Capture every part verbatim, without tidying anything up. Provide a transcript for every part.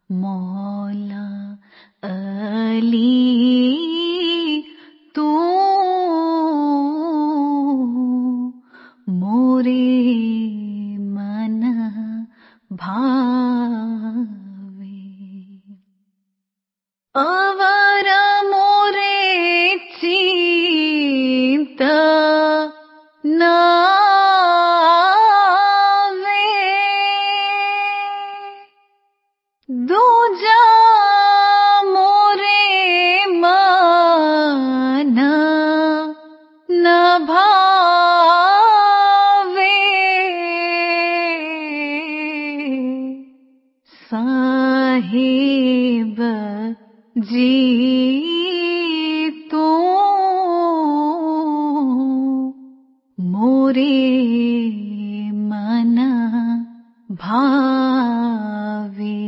मौला अली तू मोरे मन भावे। अवर मोरे चित्त नावे, दूजा मोरे मन न भावे। साहिब जी तू मोरे मन भावे।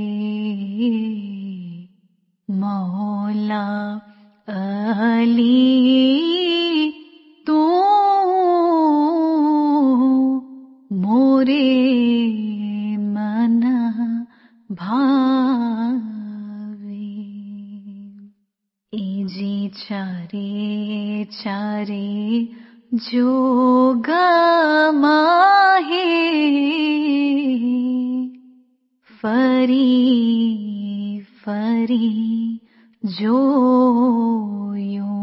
मौला अली तू मोरे मन भावे। इजी चारे चारे जोग माहे, फरी फरी जोयो।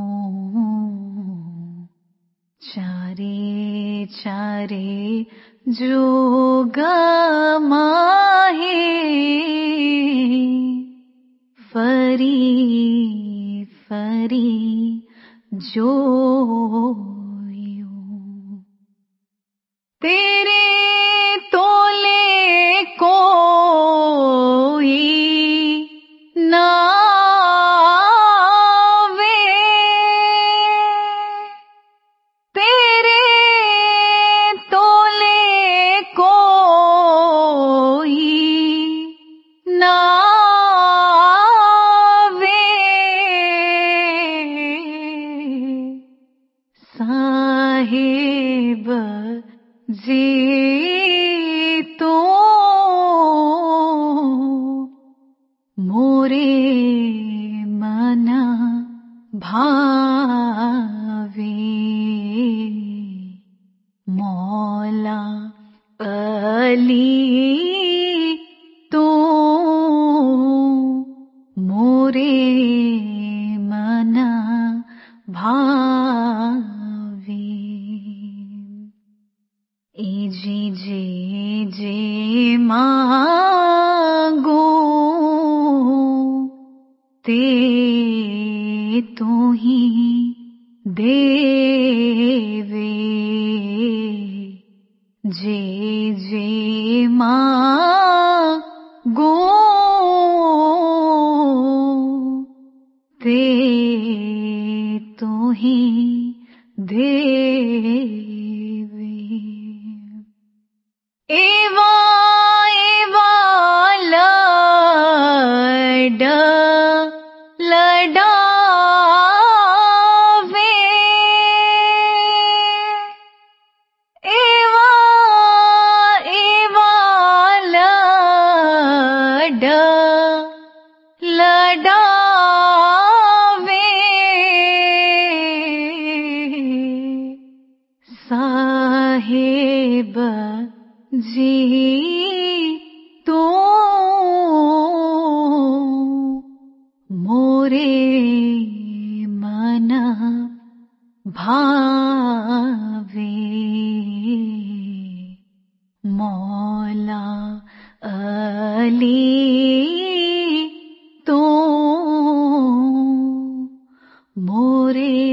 चारे चारे जोग माहे, फरी फरी जोयो। तेरे तोले कोई नावे, तेरे तोले कोई नावे। साहिब जी तो मोरे मन भावे। मौला अली तो मोरे मन भावे। इजी जे जे मांगो ते तू ही देवे। जे जे मांगो ते तू ही देवे। एवा एवा लड लडावे, एवा एवा लड लडावे। साहिब जी तो मोरे मन भावे। मौला अली तो मोरे